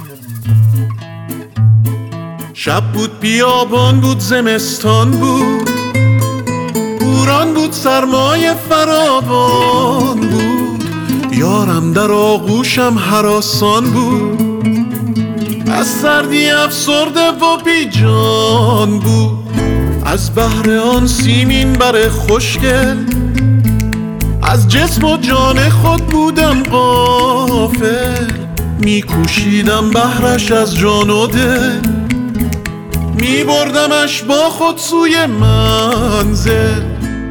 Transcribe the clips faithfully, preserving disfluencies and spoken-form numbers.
شب بود بیابان بود زمستان بود، بوران بود سرمایه فراوان بود، یارم در آغوشم هراسان بود، از سردی افسرده و بیجان بود. از بهر آن سیمین بر خوشگل، از جسم و جان خود بودم غافل، میکوشیدم بهرش از جان و دل، میبردمش با خود سوی منزل.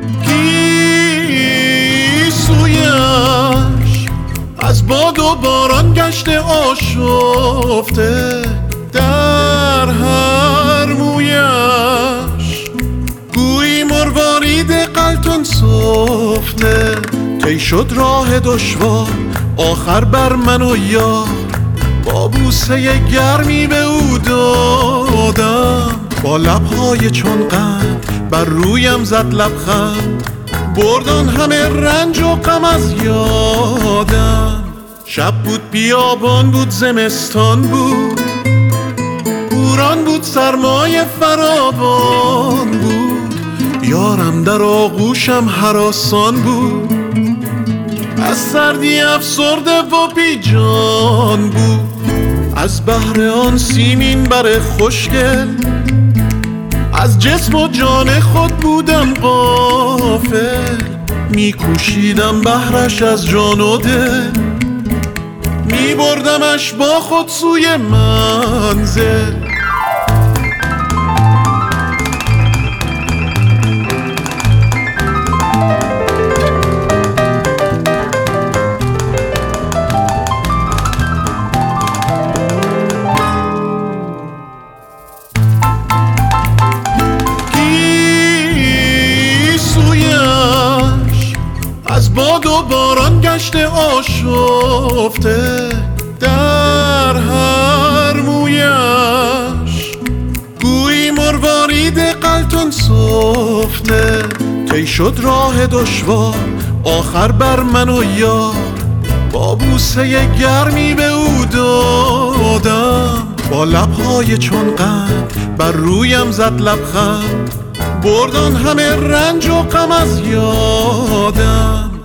گیسویش از باد و باران گشته آشفته، در هر مویش گویی مروارید قلتان سفته. طی شد راه دشوار آخر بر من و یار، با بوسه گرمی به او دادم، با لبهای چون قند بر رویم زد لبخند، بردان همه رنج و غم از یادم. شب بود بیابان بود زمستان بود، بوران بود سرمایه فراوان بود، یارم در آغوشم هراسان بود، از سردی افسرده و بیجان بود. از بهر آن سیمین بر خوشگل، از جسم و جان خود بودم غافل، میکوشیدم بهرش از جان و دل، میبردمش با خود سوی منزل. از باد و باران گشته آشفته، در هر مویش گویی مروارید قلتان سفته. طی شد راه دشوار آخر بر من و یار، با بوسه گرمی به او دادم، با لبهای چون قند بر رویم زد لبخند، بردان همه رنج و غم از یادم.